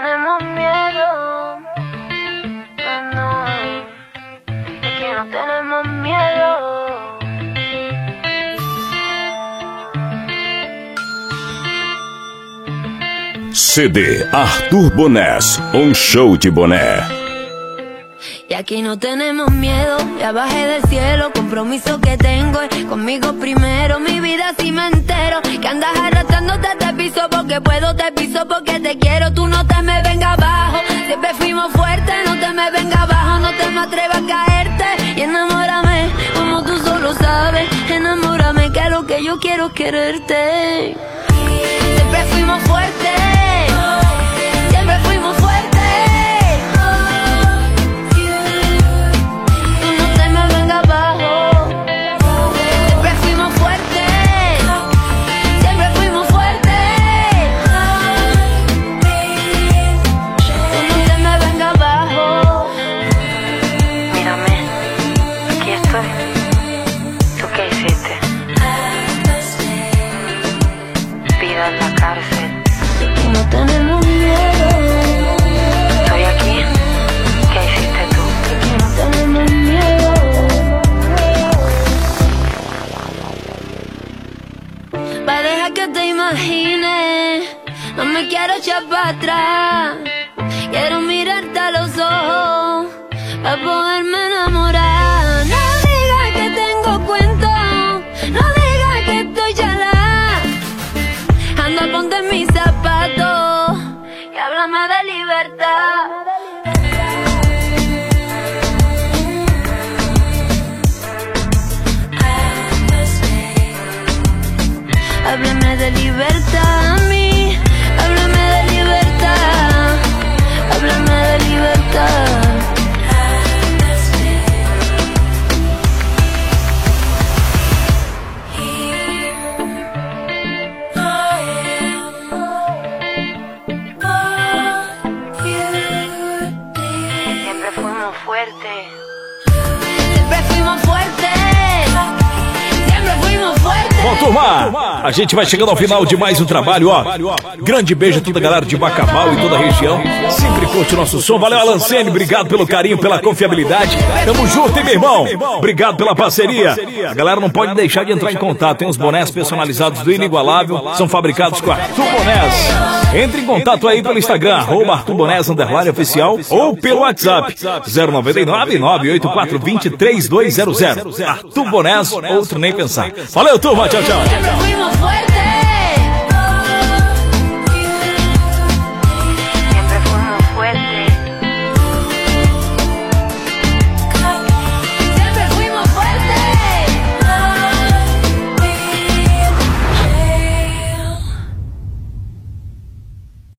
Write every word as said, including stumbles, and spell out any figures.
tenemos miedo, no, no, es que no tenemos miedo. C D Arthur Bonés, um show de boné. Y aquí no tenemos miedo, ya bajé del cielo, compromiso que tengo es conmigo primero, mi vida si me entero, que andas arrastrándote te piso porque puedo, te piso porque te quiero, tú no te me vengas abajo, siempre fuimos fuertes, no te me vengas abajo, no te me atrevas a caerte, y enamórame, como tú solo sabes, enamórame que lo que yo quiero es quererte, siempre fuimos fuertes, siempre fuimos fuertes. En la cárcel. No tenemos miedo. Estoy aquí. ¿Qué hiciste tú? No tenemos miedo. Va a dejar que te imagines. No me quiero echar para atrás. Quiero mirarte a los ojos para poderme enamorar. No digas que tengo cuento. No digas que estoy chalada. Anda, ponte mis zapatos y háblame de libertad. Háblame de libertad a mí, háblame de libertad, háblame de libertad. Bom, turma, a gente vai chegando ao final de mais um trabalho, ó. Grande beijo a toda a galera de Bacabal e toda a região. Sempre curte o nosso som. Valeu, Alan Ceni, obrigado pelo carinho, pela confiabilidade. Tamo junto, hein, meu irmão? Obrigado pela parceria. A galera não pode deixar de entrar em contato. Tem uns bonés personalizados do Inigualável, são fabricados com Arthur Bonés. Entre em contato aí pelo Instagram, arroba Arthur Bonés, underline oficial, ou pelo WhatsApp, zero nove nove, nove oito quatro, dois zero, três dois zero zero. Arthur Bonés, outro nem pensar. Valeu, turma, tchau, tchau.